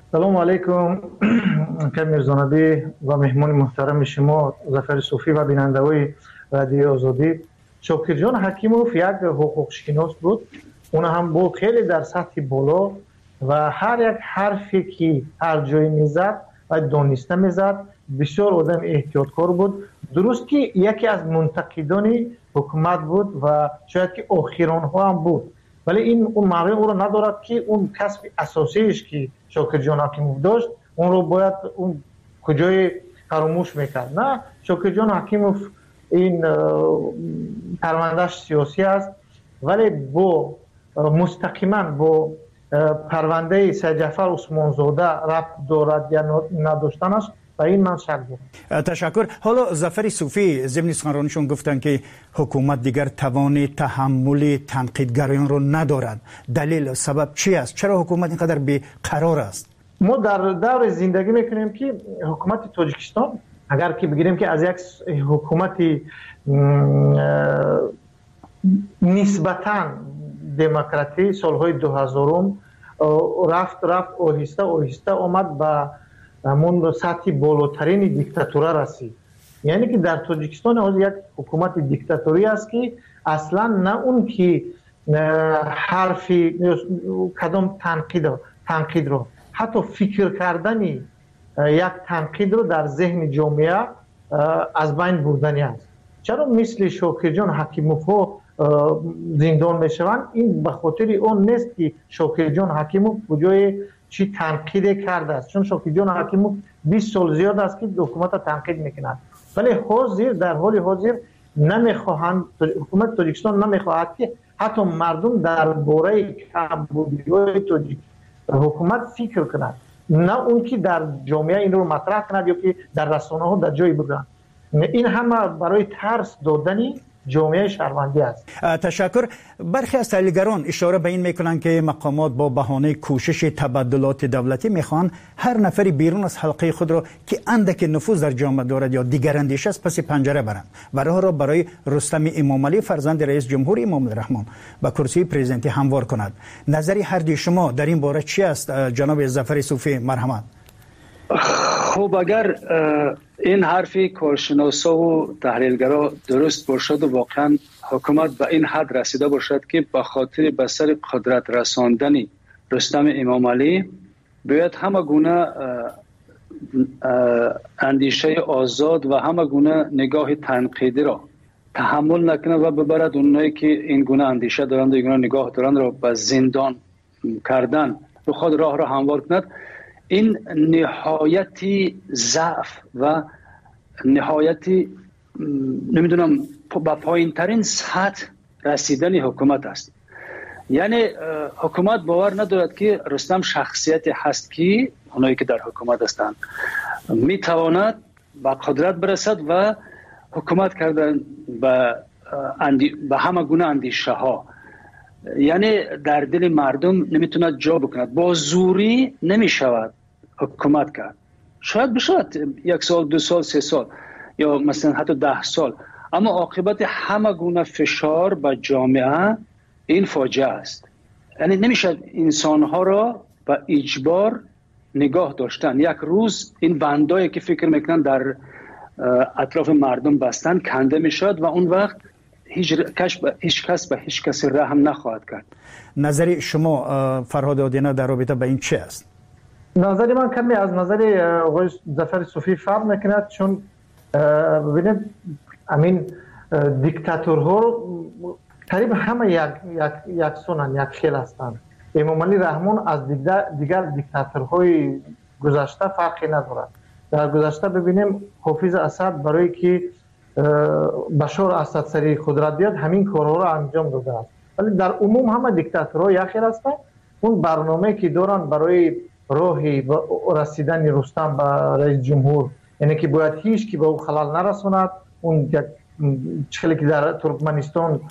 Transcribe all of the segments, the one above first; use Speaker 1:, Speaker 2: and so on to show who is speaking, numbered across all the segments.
Speaker 1: سلام علیکم کمیر زنبی و مهمان محترم شما ظفر صوفی و بیننده‌های رادیو آزادی. شاکر جان حکیموف یک حقوق شناس بود. اون هم بود خیلی در سطح بالا و هر یک حرفی که هر جای میزد و دانسته میزد. بسیار آدم احتیاطکار بود. درست که یکی از منتقدان حکومت بود و شاید که آخران ها هم بود، ولی این اون معنی او رو ندارد که اون کسب اساسیش که شاکر جان حکیموف داشت اون رو باید اون کجای فراموش میکرد. نه، شاکر جان حکیموف این پروندهش سیاسی است، ولی با مستقیما با پرونده سید جعفر عثمانزاده ربط دارد یا نداشتنش و این من شک دارم.
Speaker 2: تشکر. حالا ظفر صوفی ضمن سخنرانیشون گفتن که حکومت دیگر توان تحمل تنقیدگران رو ندارد. دلیل سبب چی است؟ چرا حکومت اینقدر بی‌قرار است؟ ما
Speaker 1: در دور زندگی میکنیم که حکومت تاجیکستان اگر که بگیریم که از یک حکومت نسبتاً دموکراتی سالهای 2000 رفت آهسته آمد به همون سطح بالاترین دیکتاتوره رسید. یعنی که در تاجیکستان یک حکومت دیکتاتوری است که اصلا نه اون که حرفی کدام تنقید رو حتی فکر کردن یک تنقید رو در ذهن جامعه از بین بردنی است. چرا مثل شاکر جان حکیموف زندان میشوند؟ این به خاطر اون نیست که شاکر جان حکیموف کجای چی تنقید کرده است، چون شاکر جان حکیموف 20 سال زیاد است که حکومت تنقید میکند، ولی حاضر در حال حاضر نمیخواهند، حکومت تاجیکستان نمیخواهد که حتی مردم درباره کمبودی حکومت فکر کنند، نه اون که در جامعه این رو مطرح کند یا که در رسانه ها در جایی بگویند. این همه برای ترس دادنی جامعه شهروندی است.
Speaker 2: تشکر. برخی از تحلیلگران اشاره به این میکنند که مقامات با بهانه کوشش تبادلات دولتی میخوان هر نفری بیرون از حلقه خود را که اندک نفوذ در جامعه دارد یا دیگر اندیشه است پس پنجره برند و راه را برای رستم امامعلی فرزند رئیس جمهور امام الرحمن به کرسی پرزیدنتی هموار کند. نظری هر دوی شما در این باره چی است جناب ظفر صوفی؟ مرحمت.
Speaker 3: خب اگر این حرفی کارشناسا و تحلیلگرا درست باشد و واقعا حکومت به این حد رسیده باشد که به خاطر به سر قدرت رساندن رستم امامعلی باید همه گونه اندیشه آزاد و همه گونه نگاه تنقیدی را تحمل نکنه و ببرد اونایی که این گونه اندیشه دارند و این گونه نگاه دارند را به زندان کردن و خود راه را هموار کند. این نهایتی ضعف و نهایتی نمیدونم با پایین ترین سطح رسیدن حکومت است. یعنی حکومت باور ندارد که رستم شخصیتی هست که اونایی که در حکومت هستند میتواند به قدرت برسد و حکومت کردن به همه گونه اندیشه ها، یعنی در دل مردم نمیتوند جا بکند. با زوری نمیشود حکومت کرد. شاید بشود 1 سال 2 سال 3 سال یا مثلا حتی 10 سال، اما عاقبت همه گونه فشار به جامعه این فاجعه است. یعنی نمیشه انسانها را به اجبار نگاه داشتن. یک روز این بندایی که فکر میکنن در اطراف مردم بستن کنده میشد و اون وقت هیچ کس به هیچ کس رحم نخواهد کرد.
Speaker 2: نظری شما فرهاد آدینه در رابطه با این چی است؟
Speaker 1: نظری من کمی از نظر آقای ظفر صوفی فرق میکند، چون ببینید همین دیکتاتورها تقریبا همه یک سونن، یک خیل هستند. امامعلی رحمان از دیگر دیکتاتورهای گذشته فرقی ندارد. در گذشته ببینیم حافظ اسد برای که بشار اسد سری قدرت بیاد همین کارها را انجام داده است، ولی در عموم همه دیکتاتورها یک خیل هستند. اون برنامه که دارن برای راهی رسیدن رستم به رئیس جمهور، یعنی که باید هیچ کی به او خلل نرساند. اون چخلی که در ترکمنستان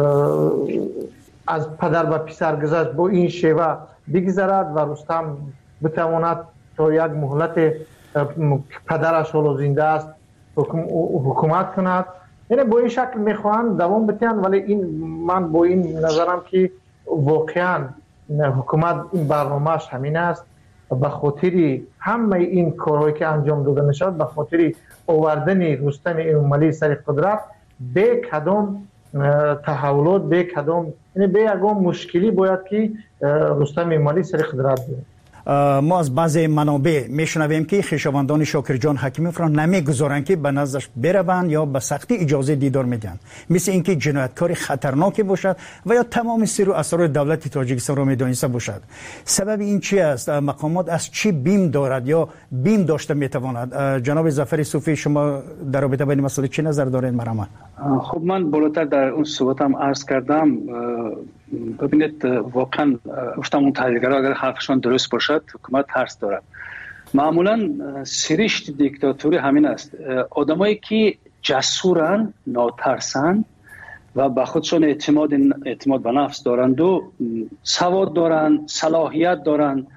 Speaker 1: از پدر به پسر گذشت با این شیوه بگذرد و رستم بتواند تا یک مهلت پدرش حالا زنده است حکومت کند. یعنی با این شکل میخواهند دوام بتن، ولی من با این نظرم که واقعا حکومت این برنامهش همین است به خاطر همه این کارهایی که انجام داده میشد، به خاطر آوردن رستم امالی سر قدرت، به کدام تحولات، به کدام یعنی به یگان مشکلی باید که رستم امالی سر قدرت بیاد.
Speaker 2: ما از بعضی منابع میشنویم که خویشاوندان شاکر جان حکیموف را نمیگذارند که به نزدش بروند یا به سختی اجازه دیدار میدن، مثل اینکه جنایتکار خطرناکی باشد و یا تمام سر و اسرار دولت تاجیکستان را میدانسته باشد. سبب این چی است؟ مقامات از چی بیم دارد یا بیم داشته میتواند؟ جناب ظفر صوفی، شما در رابطه با این مسئله چی نظر دارید؟ مرحمت.
Speaker 3: خب من بالاتر در اون صحبتم عرض کردم. ببینید واقعا گفتم اون تحلیلگرها اگر حرفشان درست باشد حکومت ترس دارد. معمولا سرشت دیکتاتوری همین است. آدمایی که جسورن، ناترسن و به خودشان اعتماد به نفس دارند و سواد دارن، صلاحیت دارن،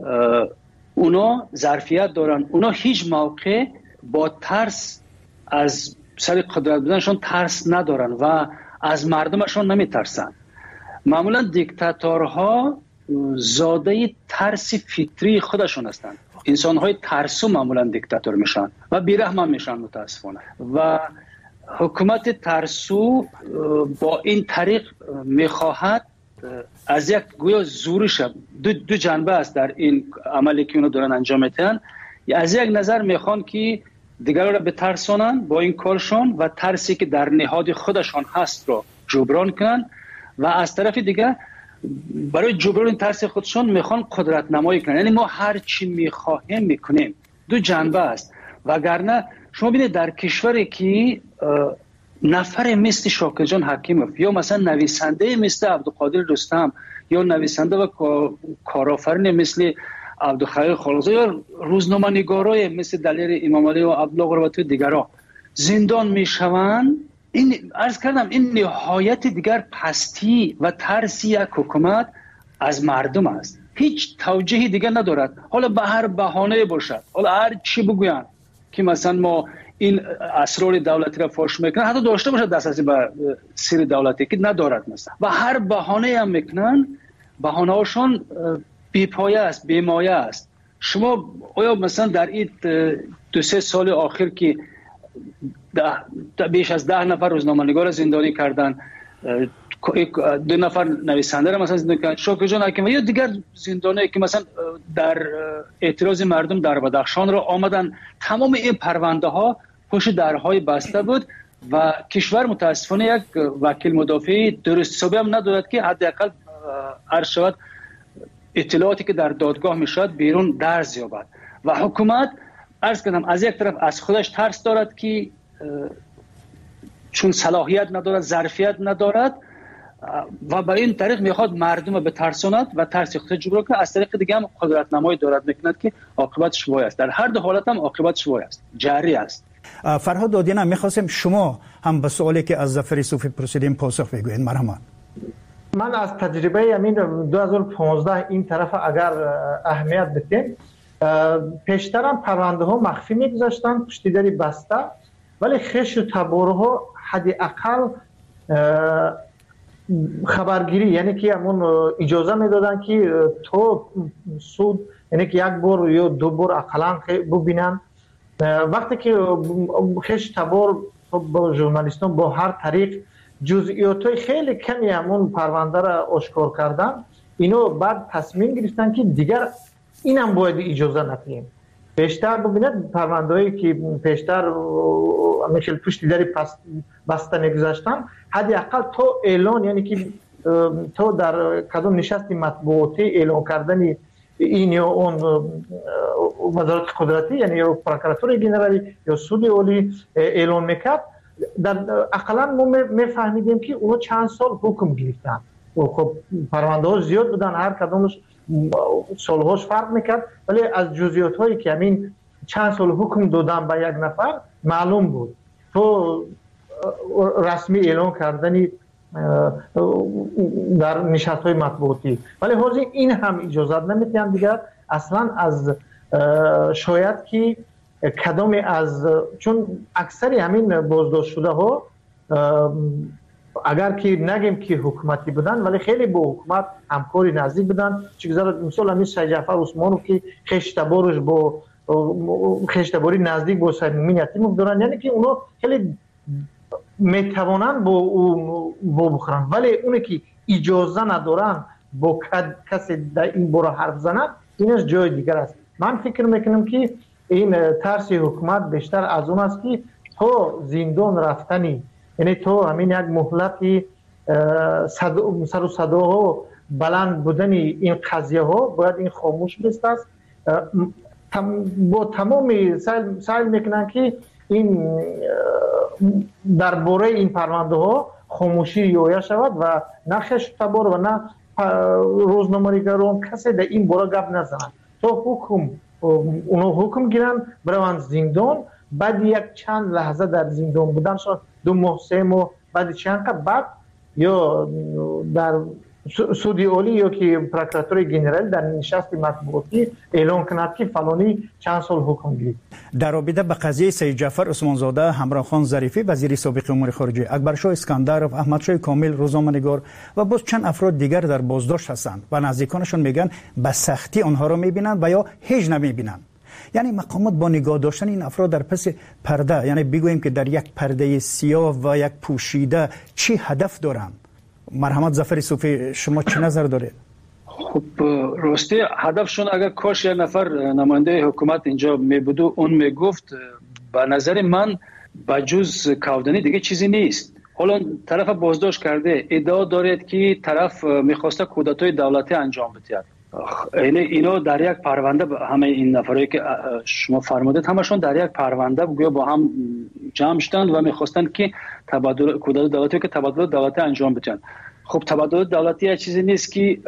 Speaker 3: اونا ظرفیت دارن، اونا هیچ موقع با ترس از سر قدرت بودنشان ترس ندارن و از مردمشان نمیترسن. معمولا دیکتاتورها زاده ترس فطری خودشون هستند. انسان‌های ترسو معمولا دیکتاتور میشن و بی‌رحم میشن متاسفانه. و حکومت ترسو با این طریق میخواهد از یک گویا زورش دو جنبه است در این عملی که اونا دارن انجام میدن. از یک نظر میخوان که دیگران را بترسونن با این کارشون و ترسی که در نهاد خودشان هست رو جبران کنن، و از طرف دیگه برای جبران ترس خودشون میخوان قدرت نمایی کنن. یعنی ما هر چی میخواهیم میکنیم. دو جنبه است. وگرنه شما ببینید در کشوری که نفر مثل شاکر جان حکیموف یا مثلا نویسنده مثل عبدالقادر رستم یا نویسنده و کارآفرین مثل عبدالخلیل خالقزاده یا روزنامه‌نگارای مثل دلیر امام علی و عبدالله قربتی و دیگرها زندان میشوند، این عرض کردم این نهایت دیگر پستی و ترسی یک حکومت از مردم است. هیچ توجیهی دیگر ندارد. حالا به هر بهانه باشد، حالا هر چی بگوین که مثلا ما این اسرار دولتی را فاش میکنن، حتی داشته باشد دسترسی به سر دولتی که ندارد مثلا، و هر بهانه هم میکنن، بهانه هاشون بی‌پایه است، بی‌مایه است. شما آیا مثلا در این 2-3 سال آخر که بیش از 10 نفر روزنامه‌نگار زندانی کردن، 2 نفر نویسنده را مثلا زندانی کردن، شاکر جان حکیموف یا دیگر زندانی که مثلا در اعتراض مردم در بدخشان را آمدن، تمام این پرونده ها پشت درهای بسته بود و کشور متاسفانه یک وکیل مدافع درست حسابی هم ندارد که حداقل عرض شود اطلاعاتی که در دادگاه میشد بیرون درز یابد. و حکومت عرض کردم از یک طرف از خودش ترس دارد که چون صلاحیت ندارد، ظرفیت ندارد و برای این طریق میخواد مردم رو بترساند و ترس خودش جبران کنه. از طریق دیگه هم قدرت نمایی دارد میکند که عاقبتش وای است. در هر دو حالت هم عاقبتش وای است، جری است.
Speaker 2: فرهاد دادیان، میخواستم شما هم به سوالی که از ظفر صوفی پرسیدیم پاسخ بگوین. مرحمت.
Speaker 1: من از تجربه همین 2015 این طرف اگر اهمیت بدیم، پیشترم پرونده ها مخفی میگذاشتن پشت در بسته، ولی خش و تبارها حداقل خبرگیری، یعنی که همون اجازه میدادن که تو سود، یعنی که یک بار یا 2 بار اقلا ببینن. وقتی که خش تبار با ژورنالیستان با هر طریق جزئیاتای خیلی کمی همون پرونده را آشکار کردن، اینو بعد تصمیم گرفتن که دیگر اینم باید اجازه ندیم. بیشتر ببینید پرونده‌ای که بیشتر مثل پشت در بسته میگذاشتن، حداقل تو اعلان، یعنی که تو در کدام نشست مطبوعاتی اعلان کردن این یا اون وزارت قدرتی، یعنی یا پروکراتور جنرالی یا سود عالی اعلان میکرد، در اقلا ما میفهمیدیم که اونا چند سال حکم گرفتن. خب پرونده ها زیاد بودن، هر کدامش سالهاش فرق میکرد، ولی از جزئیات هایی که همین چند سال حکم دادن به یک نفر معلوم بود. تو رسمی اعلان کردنی در نشست های مطبوعاتی، ولی حاضر این هم اجازت نمیتیم دیگر اصلا. از شاید که کدام از، چون اکثری همین بازداشت شده ها اگر که نگیم که حکومتی بودن ولی خیلی با حکومت همکاری نزدیک بودن. چیزا مثلا همین شیخ جعفر عثمانو که خشتبارش با خشتباری نزدیک با سید مومن یتیموف دارن، یعنی که اونا خیلی میتوانن با او بخورن، ولی اونی که اجازه ندارن با کسی در این باره حرف زنن اینش جای دیگر است. من فکر میکنم که این ترس حکومت بیشتر از اون است که تو زندان رفتنی، یعنی تو همین یک مهلتی سر و صداها بلند بودنی این قضیه ها باید این خاموش بست است. با تمامی سعی میکنن که این درباره این پرونده ها خاموشی یویه شود و نه خشتبار و نه روزنامه‌نگاران کسی در این باره گپ نزنن. تو اونا حکم گیرن بروند زندان، بعد یک چند لحظه در زندان بودن، شاید 2 ماه 3 ماه، بعد چند بعد یا در سودی اولی یا که پروکراتور جنرال در نشست مطبوعاتی اعلام کند که فلانی چند سال حکم گیرید.
Speaker 2: در رابطه به قضیه سید جعفر عثمانزاده، همراه خان ظریفی وزیر سابق امور خارجه، اکبرشاه اسکندرов، احمدشاه کامل روزنامه‌نگار و باز چند افراد دیگر در بازداشت هستند و نزدیکانشون میگن به سختی آنها را میبینند و یا هیچ نمیبینند. یعنی مقامات با نگاه داشتن این افراد در پس پرده، یعنی بگوییم که در یک پرده سیاه و یک پوشیده، چی هدف دارند؟ مرحمت ظفر صوفی، شما چه نظر دارید؟
Speaker 3: خب راستی هدفشون اگر کاش یک نفر نماینده حکومت اینجا می بود و اون می گفت، به نظر من بجز کودنی دیگه چیزی نیست. حالا طرف بازداشت کرده، ادعا دارد که طرف میخواسته کودتای دولتی انجام بده. اینا در یک پرونده، همه این نفرایی که شما فرمودید همشون در یک پرونده گویا با هم جمع شدند و میخواستند که تبادل کودتای دولتی که تبادل دولتی انجام بدن. خب تبادل دولتی یه چیزی نیست که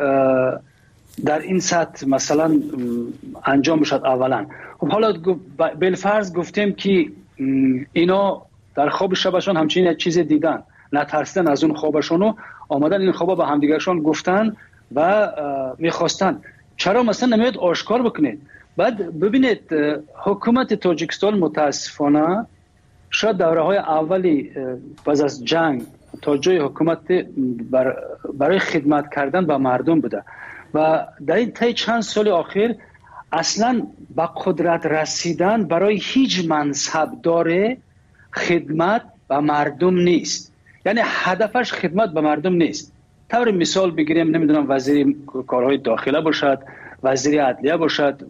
Speaker 3: در این سطح مثلا انجام بشد اولا. خب حالا بالفرض گفتیم که اینا در خواب شبشون همچنین یک چیز دیدن، نترسیدن از اون خوابشون و آمدن این خوابا به همدیگرشون گفتن و میخواستن. چرا مثلا نمیاد آشکار بکنید؟ بعد ببینید حکومت تاجیکستان متاسفانه شاید دوره های اولی بعد از جنگ تا جای حکومت برای خدمت کردن به مردم بوده و در این طی چند سال اخیر اصلا به قدرت رسیدن برای هیچ منصب داره خدمت به مردم نیست. یعنی هدفش خدمت به مردم نیست. طور مثال بگیریم، نمیدونم وزیر کارهای داخله باشد، وزیر عدلیه باشد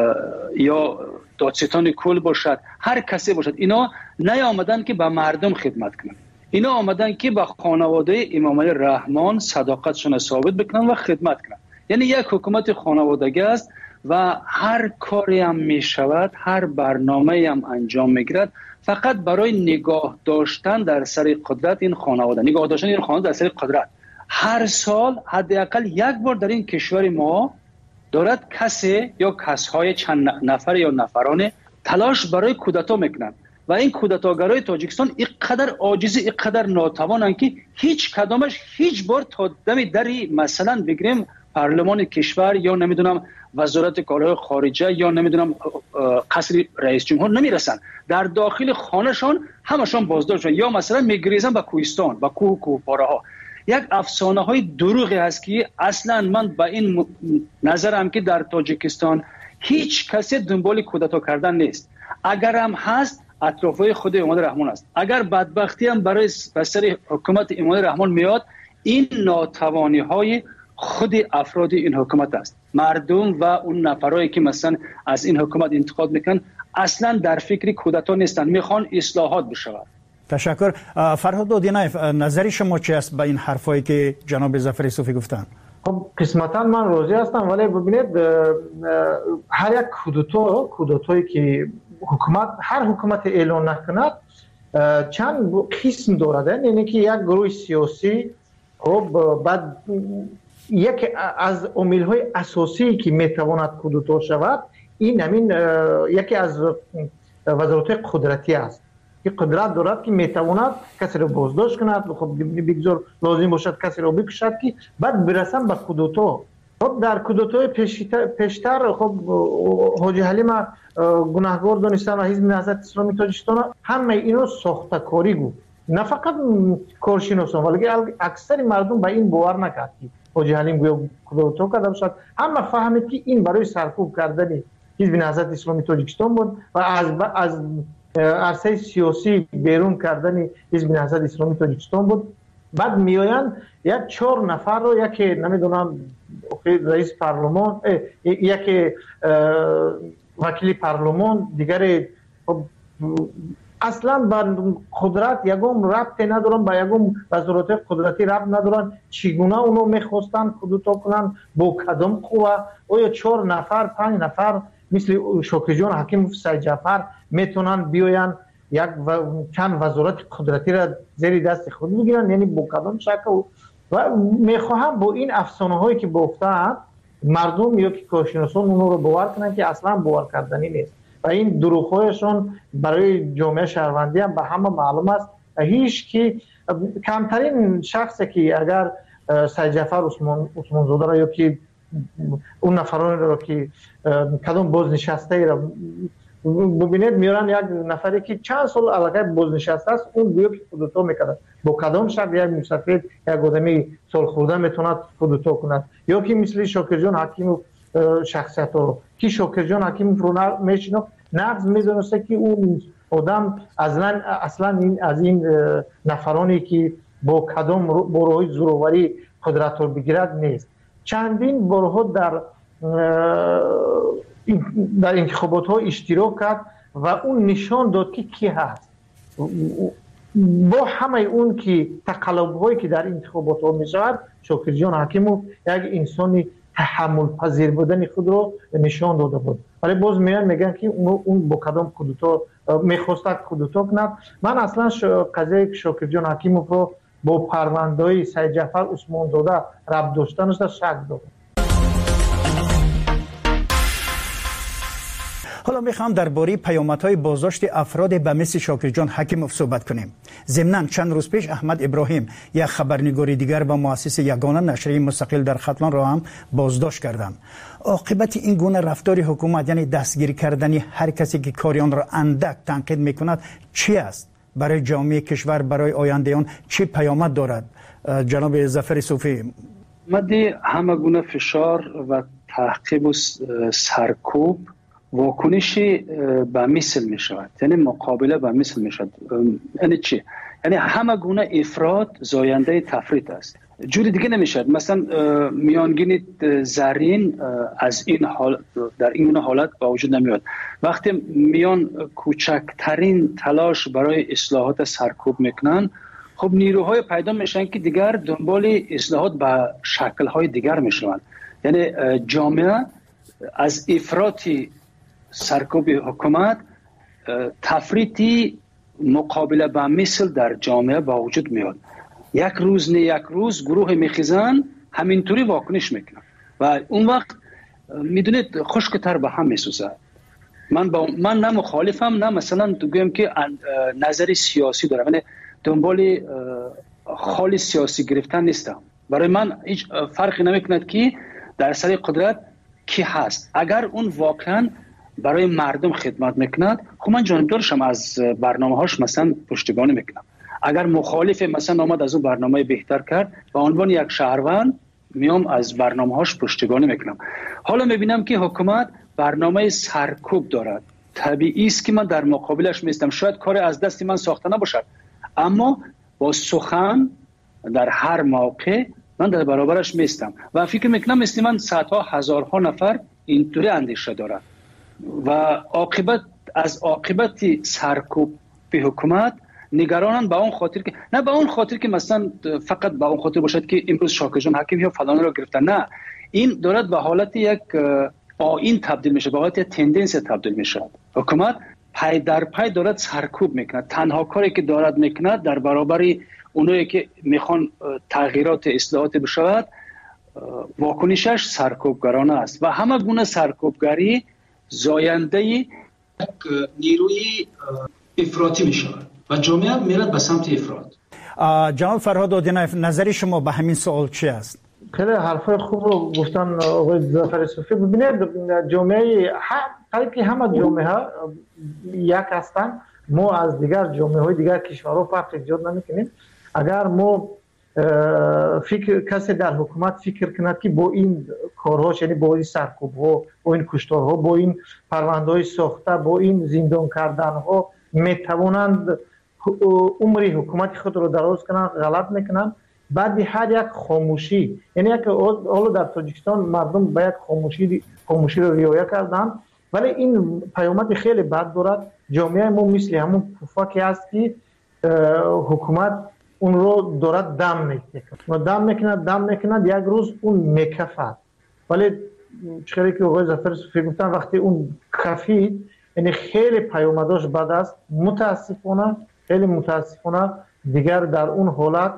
Speaker 3: یا دادستان کل باشد، هر کسی باشد، اینا نیامدن که به مردم خدمت کنن. اینا آمدن که به خانواده امام علی رحمان صداقتشون ثابت بکنن و خدمت کنن. یعنی یک حکومت خانوادگی است و هر کاری هم می شود، هر برنامه هم انجام میگیرد فقط برای نگاه داشتن در سر قدرت این خانواده، نگاه داشتن این خانواده در سر قدرت. هر سال حداقل یک بار در این کشور ما دارد کسی یا کسهای چند نفر یا نفرانه تلاش برای کودتا میکنند و این کودتاگرای تاجیکستان اینقدر عاجز، اینقدر ناتوانن که هیچ کدامش هیچ بار تا دم دری مثلا بگیریم پارلمان کشور یا نمیدونم وزارت کارهای خارجه یا نمیدونم قصر رئیس جمهور نمیرسن. در داخل خانهشان همشان بازداشت شدن یا مثلا میگریزن به کوهستان، به کوهپاره ها. یک افسانه های دروغی هست که اصلا من با این نظرم که در تاجیکستان هیچ کسی دنبال کودتا کردن نیست. اگر هم هست اطرافای خود امام رحمان است. اگر بدبختی هم برای سر حکومت امام رحمان میاد، این ناتوانی های خود افراد این حکومت است. مردم و اون نفرایی که مثلا از این حکومت انتقاد میکنن اصلا در فکر کودتا نیستن، میخوان اصلاحات بشود.
Speaker 2: تشکر. فرهاد دودینایف، نظری شما چی است به این حرفایی که جناب ظفر صوفی گفتن؟
Speaker 1: خب قسمتا من راضی هستم، ولی ببینید هر یک کودتایی که هر حکومت اعلان نکند چند قسم دارد. یعنی که یک گروه سیاسی، خب بعد یک از عامل‌های اساسی که میتواند کودتا شود این همین یکی از وزارت قدرتی است که قدرت دارد که میتواند کسی را بازداشت کند، خب بگذار لازم باشد کسی را بکشد که بعد برسن به کودتا. خب در کودتای پیشتر خب حاجی حلیم گناهکار دانستن و حزب نهضت اسلامی تاجیکستان همه اینو ساخته‌کاری بود. نه فقط کارشناسان ولی اکثر مردم به این باور نکرد که حاجی حلیم گویا کودتا کرده باشد. همه فهمید که این برای سرکوب کردن حزب نهضت اسلامی تاجیکستان بود و از عرصه سیاسی بیرون کردن حزب نهضت اسلامی تاجیکستان بود. بعد میآیند یک 4 نفر رو، یکی نمیدونم رئیس پارلمان، یکی وکیل پارلمان، دیگر اصلا با قدرت یگم ربطی ندارن، با یگم وزارت قدرتی ربط ندارن، چگونه اونو میخواستن کودتا کنن، با کدام قوه. آیا 4 نفر 5 نفر مثل شوکر جان حکیم سید جعفر میتونن بیاین یک چند وزارت قدرتی را زیر دست خود بگیرن؟ یعنی با کدام شکل؟ و میخواهم با این افسانه هایی که گفتن مردم یا که کارشناسان اونو رو باور کنن که اصلا باور کردنی نیست و این دروغ هایشون برای جامعه شهروندی هم به همه معلوم است. هیچ کی کمترین شخصی که اگر سید جعفر عثمان زاده را یا که اون نفران را که کدام بازنشسته را ببینید میارن، یک نفری که چند سال علاقه بازنشسته است اون گویا که کودتا میکرد، با کدام شب یک مسافر یک آدمی سال خورده میتونه کودتا کنه؟ یا که مثل شوکر جان حکیم شخصیت رو که شوکر جان حکیم رو میشنه نقض میدونسته که اون آدم اصلا از این نفرانی که با کدام بروهای زوروری قدرت رو بگیرد نیست. چندین بارها در انتخابات ها اشتراک کرد و اون نشان داد که کی هست. با همه اون که تقلب هایی که در انتخابات ها میشود، شوکر جان حکیموف یک انسانی تحمل پذیر بودن خود رو نشان داده بود. ولی باز میگن که اون با کدام کودتا میخواست کودتا کند. من اصلا قضیه شوکر جان حکیموف رو با پرونده‌های سید جعفر عثمان زاده ربط داشتنش شک دارم.
Speaker 2: حالا میخوام درباره پیامدهای بازداشت افراد به مثل شوکر جان حکیموف صحبت کنیم. ضمناً چند روز پیش احمد ابراهیم، یک خبرنگار دیگر و مؤسس یگانه نشریه مستقل در ختلان را هم بازداشت کردند. عاقبت این گونه رفتار حکومت، یعنی دستگیر کردن هر کسی که کاریان را اندک تنقید میکند، چی است؟ برای جامعه کشور، برای آینده آن چه پیامد دارد؟ جناب ظفر صوفی.
Speaker 3: مدی همه گونه فشار و تعقیب و سرکوب واکنشی به مثل می شود، یعنی مقابله به مثل می شود. یعنی چی؟ یعنی همه گونه افراط زاینده تفریط است، جوری دیگه نمیشد. مثلا میانگین زرین از این حال در این حالت با وجود نمیاد. وقتی میان کوچکترین تلاش برای اصلاحات سرکوب میکنن، خب نیروهای پیدا میشن که دیگر دنبال اصلاحات به شکل‌های دیگر میشن. یعنی جامعه از افراطی سرکوب حکومت تفریطی مقابله با مثل در جامعه با وجود میاد. یک روز نه یک روز گروه میخیزن همینطوری واکنش میکنن و اون وقت میدونید خشکتر به هم میسوزه. من نه مخالفم نه مثلا گویم که نظری سیاسی دارم، یعنی دنبال خالی سیاسی گرفتن نیستم. برای من هیچ فرقی نمیکند که در سر قدرت کی هست. اگر اون واقعا برای مردم خدمت میکند، خب من جانبدارشم، از برنامه هاش مثلا پشتیبانی میکنم. اگر مخالف مثلا آمد از اون برنامه بهتر کرد، به عنوان یک شهروند میام از برنامه هاش پشتیبانی میکنم. حالا میبینم که حکومت برنامه سرکوب دارد، طبیعی است که من در مقابلش میستم. شاید کار از دست من ساخته نباشد، اما با سخن در هر موقع من در برابرش میستم و فکر میکنم مثل من صدها هزارها نفر اینطوری اندیشه دارد و عاقبت سرکوب به حکومت نگرانن. به اون خاطر که نه به اون خاطر که مثلا فقط به اون خاطر باشد که امروز شوکر جان حکیم یا فلان رو گرفتن، نه، این دارد به حالت یک آیین تبدیل میشه، به حالت یک تندنس تبدیل میشه. حکومت پای در پای دارد سرکوب میکنه. تنها کاری که دارد میکنه در برابر اونایی که میخوان تغییرات اصلاحات بشود، واکنشش سرکوبگرانه است و همه گونه سرکوبگری زاینده یک نیروی افراطی میشود و جامعه میرد به سمت افراط.
Speaker 2: جناب فرهاد آدینایف، نظر شما به همین سوال چی است؟
Speaker 1: خیلی حرفای خوب رو گفتن آقای ظفر صوفی. ببینید جامعه همه جامعه یک هستن ما از دیگر جامعه های دیگر کشورها فرق ایجاد نمیکنیم. اگر ما کسی در حکومت فکر کند که با این کارها، یعنی با این سرکوب ها، با این کشتارها، با این پرونده های ساخته، با این زندان کردن ها میتوانند عمر حکومت خود رو دراز کنند، غلط میکنند. بعد هر یک خاموشی، یعنی یک حالا در تاجیکستان مردم باید خاموشی رو رعایت کردن، ولی این پیامد خیلی بد دارد. جامعه ما مثل همون پفکی است که حکومت اون رو دارد دم میکند یک روز اون میکفد. ولی چقدر که آقای ظفر صوفی گفتن وقتی اون کفید، یعنی خیلی پیامداش بد است. خیلی متاسفانه دیگر در اون حالت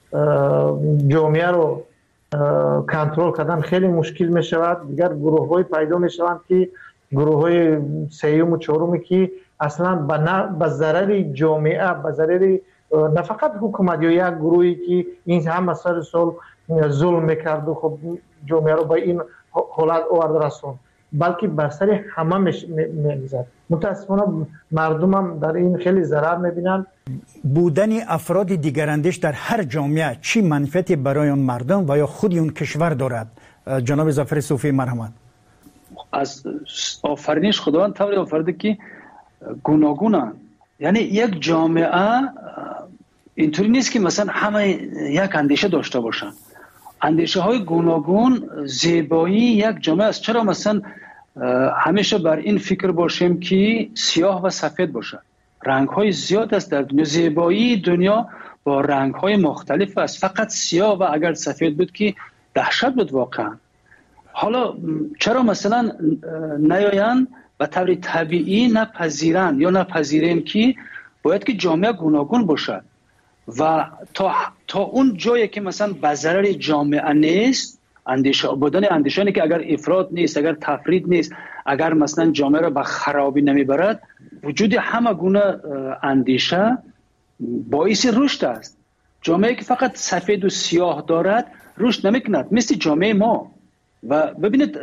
Speaker 1: جامعه رو کنترل کردن خیلی مشکل می شود. دیگر گروه های پیدا می شوند که گروه های سیوم و چهارمی که اصلا به ضرر جامعه، به ضرر نه فقط حکومت یا یک گروهی که این همه سال ظلم میکرد و خب جامعه رو به این حالت آورد رسوند، بلکه بر سر همه میگذرد. متاسفانه مردم هم در این خیلی ضرر میبینن.
Speaker 2: بودن افراد دیگراندیش در هر جامعه چی منفعتی برای اون مردم و یا خود اون کشور دارد؟ جناب ظفر صوفی مرحمت.
Speaker 3: از آفرینش خداوند طوری آفریده که گوناگونن. یعنی یک جامعه اینطوری نیست که مثلا همه یک اندیشه داشته باشن. اندیشه های گوناگون زیبایی یک جامعه است. چرا مثلا همیشه بر این فکر باشیم که سیاه و سفید باشه؟ رنگ های زیاد است در دنیا. زیبایی دنیا با رنگ های مختلف است. فقط سیاه و اگر سفید بود که دهشت بود واقعا. حالا چرا مثلا نیاین و طور طبیعی نپذیرن یا نپذیریم که باید که جامعه گوناگون باشد و تا اون جایی که مثلا به ضرر جامعه نیست، اندیشانی که اگر افراط نیست، اگر تفرید نیست، اگر مثلا جامعه را به خرابی نمیبرد، وجود همه گونه اندیشه باعث رشد است. جامعه که فقط سفید و سیاه دارد رشد نمیکند، مثل جامعه ما. و ببینید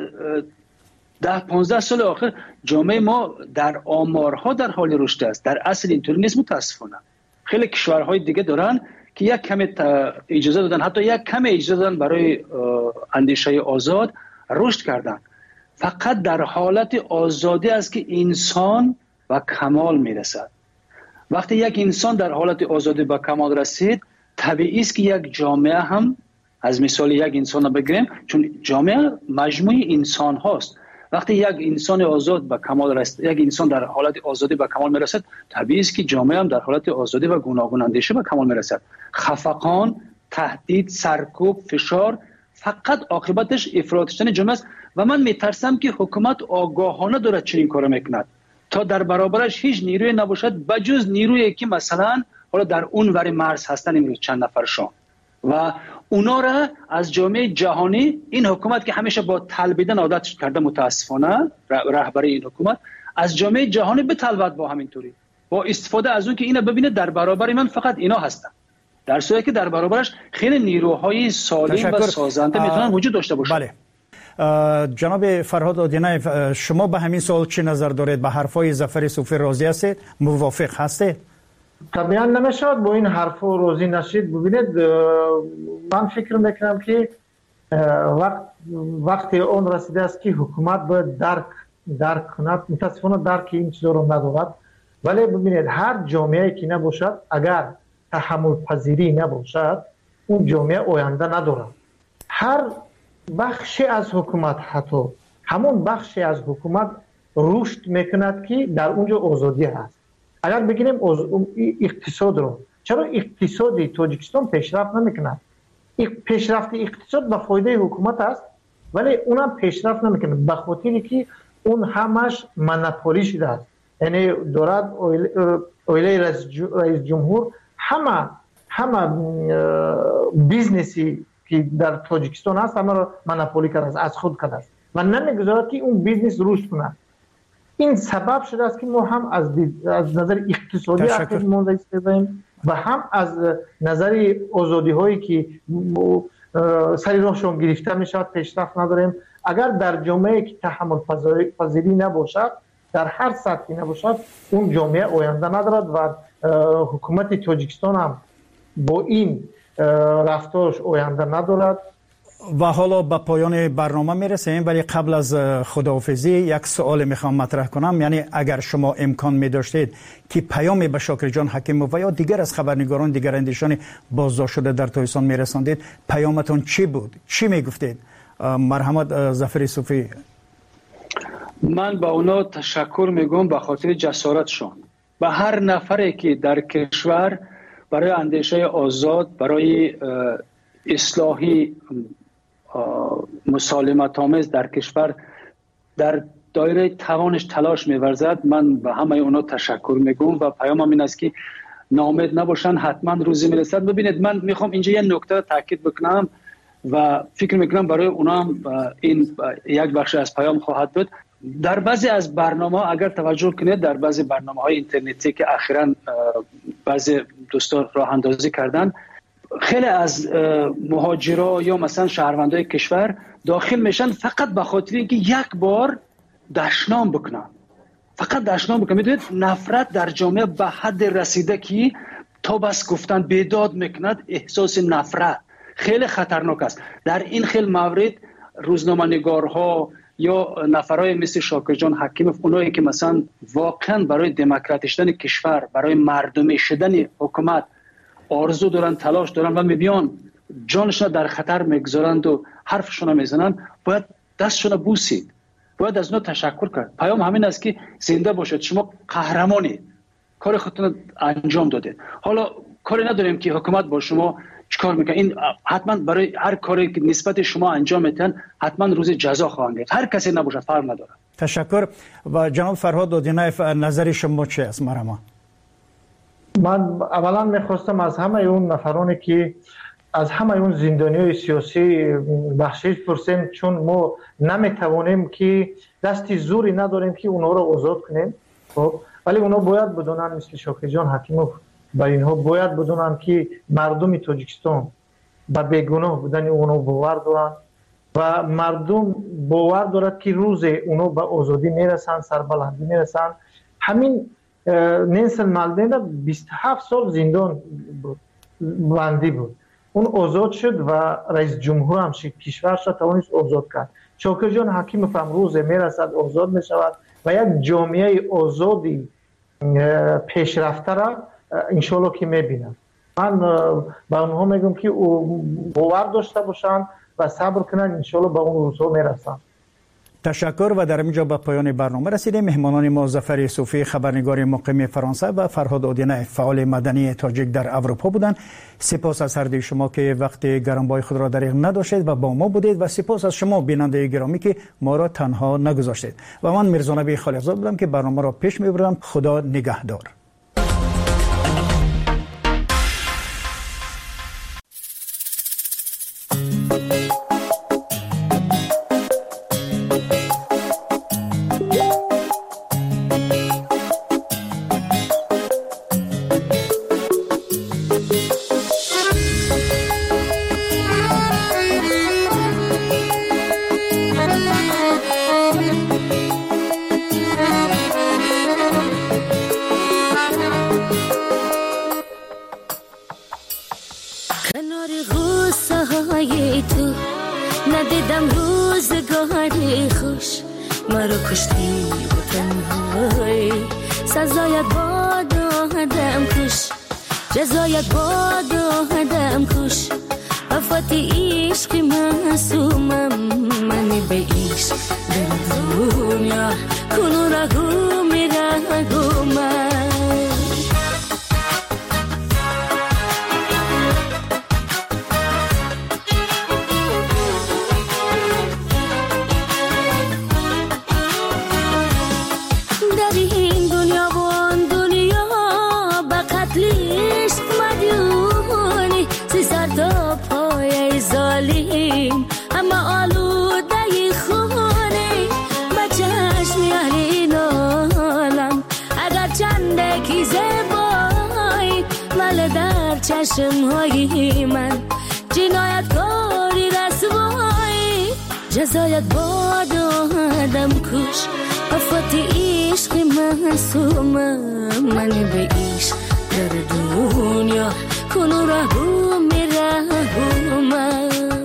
Speaker 3: 10-15 سال آخر جامعه ما در آمارها در حال رشد است. در اصل اینطوری نیست متاسفانه. خیلی کشورهای دیگه دارن که یک کم اجازه دادن، حتی یک کم اجازه دادن برای اندیشه آزاد رشد کردن. فقط در حالت آزادی است که انسان به کمال میرسد. وقتی یک انسان در حالت آزادی به کمال رسید، طبیعی است که یک جامعه هم، از مثال یک انسان رو بگیریم، چون جامعه مجموعه انسان هاست. وقتی یک انسان آزاد به کمال رسید، یک انسان در حالت آزادی به کمال میرسد، طبیعی است که جامعه هم در حالت آزادی و گوناگون اندیشه به کمال میرسد. خفقان، تهدید، سرکوب، فشار فقط عاقبتش افراط شدن جامعه است. و من میترسم که حکومت آگاهانه دارد چنین کارو میکند تا در برابرش هیچ نیروی نباشد بجز نیرویی که مثلا حالا در اون ور مرز هستن، امروز چند نفرشان، و اونا را از جامعه جهانی، این حکومت که همیشه با طلبیدن عادت کرده متاسفانه، رهبری این حکومت از جامعه جهانی بطلبد با همینطوری، با استفاده از اون که اینا ببینه در برابر من فقط اینا هستن، در صورتی که در برابرش خیلی نیروهای سالم و سازنده میتونن وجود داشته باشن.
Speaker 2: بله. جناب فرهاد آدینه، شما به همین سوال چه نظر دارید؟ به حرفای ظفر صوفی راضی هستید؟ موافق هستید؟
Speaker 1: طبعا نمیشد با این حرفا راضی نشید. ببینید من فکر میکنم که وقتی اون رسیده است که حکومت باید درک کند. متاسفانه درک این چیزا رو ندارد. ولی ببینید هر جامعه که نباشد، اگر تحمل پذیری نباشد، اون جامعه آینده ندارد. هر بخشی از حکومت، حتی همون بخشی از حکومت رشد میکند که در اونجا آزادی هست. اگر بگیریم اقتصاد رو، چرا اقتصادی تاجیکستان پیشرفت نمیکند؟ پیشرفت اقتصاد به فایده حکومت است، ولی اونم پیشرفت نمیکنه به خاطری که اون همش مونوپولی شده است. یعنی دارد اویله رئیس جمهور همه بیزنسی که در تاجیکستان هست همه رو مونوپولی کرده است، از خود کرده است و نمیگذارد که اون بیزنس رشد کنه. این سبب شده است که ما هم از نظر اقتصادی اخیر مونده ایستادیم و هم از نظر آزادی هایی که سری راهشون گرفته می شود پیشرفت نداریم. اگر در جامعه که تحمل پذیری نباشد، در هر سطحی نباشد اون جامعه آینده ندارد و حکومت تاجیکستان هم با این رفتارش آینده ندارد.
Speaker 2: و حالا به پایان برنامه میرسیم، ولی قبل از خداحافظی یک سوال میخوام مطرح کنم. یعنی اگر شما امکان میداشتید که پیامی به شاکر جان حکیموف و یا دیگر از خبرنگاران دیگر اندیشان بازداشت شده در تاجیکستان میرساندید، پیامتون چی بود؟ چی میگفتید؟ مرحمت ظفر صوفی.
Speaker 3: من با اونا تشکر میگم به خاطر جسارتشون. به هر نفری که در کشور برای اندیشه آزاد، برای اصلاحی مسالمت آمیز در کشور در دایره توانش تلاش می‌ورزد، من به همه اونا تشکر میگم و پیامم این است که ناامید نباشن، حتما روزی میرسد. ببینید من میخوام اینجا یه نکته تاکید بکنم و فکر میکنم برای اونا هم این یک بخش از پیام خواهد بود. در بعضی از برنامه اگر توجه کنید، در بعضی برنامه‌های اینترنتی که اخیراً بعضی دوستان راه اندازی کردن، خیلی از مهاجرا یا مثلا شهروندای کشور داخل میشن فقط به خاطر اینکه یک بار دشنام بکنن، فقط دشنام بکنن. میدونید نفرت در جامعه به حد رسیده که تا بس گفتن بیداد میکند. احساس نفرت خیلی خطرناک است. در این خیلی مورد روزنامه‌نگارها یا نفرای مثل شاکر جان حکیموف، اونایی که مثلا واقعا برای دموکراتی شدن کشور، برای مردمی شدن حکومت آرزو دارن، تلاش دارن و میبیان جانشون در خطر میگذارند و حرفشون میزنن، باید دستشون بوسید، باید از اونا تشکر کرد. پیام همین است که زنده باشید، شما قهرمانید، کار خودتون انجام دادید. حالا کاری نداریم که حکومت با شما چیکار میکنه، این حتما برای هر کاری که نسبت شما انجام میدن حتما روز جزا خواهند گرفت، هر کسی نباشه، فرق نداره.
Speaker 2: تشکر. و جناب فرهاد دودینایف، نظر شما چی است؟
Speaker 1: من اولا میخواستم از همه اون نفرانی که از همه اون زندانیای سیاسی بخشش پرسیم، چون ما نمیتوانیم که دستی زوری نداریم که اونها رو آزاد کنیم. خب ولی اونها باید بدونن، مثل شاکر جان حکیموف و اینها باید بدونن که مردم تاجیکستان به بیگناه بودن اونها باور دارن و مردم باور دارد که روز اونها به آزادی میرسن، سربلندی میرسن. همین نلسون ماندلا 27 سال زندان بندی بود، اون آزاد شد و رئیس جمهور هم کشورش را توانست آزاد کرد. شاکر جان حکیموف هم روز میرسد آزاد میشود و یک جامعه آزادی پیشرفته را انشالله که میبینم. من به اونها میگم که باور داشته باشن و صبر کنن، انشالله به اون روزها میرسن.
Speaker 2: تشکر. و در اینجا به پایان برنامه رسیدیم. مهمانان ما ظفر صوفی، خبرنگار مقیم فرانسه، و فرهاد دودینایف، فعال مدنی تاجیک در اروپا بودند. سپاس از هر دوی شما که وقت گرانبهای خود را دریغ نداشتید و با ما بودید، و سپاس از شما بیننده گرامی که ما را تنها نگذاشتید. و من میرزا نبی خالقزاد بودم که برنامه را پیش میبردم. خدا نگهدار.
Speaker 4: ندیدم روزگاری خوش، مرا کشتی و تنهایی. سزایت باد آدم کش، جزایت باد آدم کش. افاتی عشقی معصومم، منی به عشق در دنیا کنو رگو میرگو من. چشم های من جنایتکاری رسوایی، جزایت باد آدم کش آفت عشق معصومم من به عشق در دنیا کنو رهو میرهومم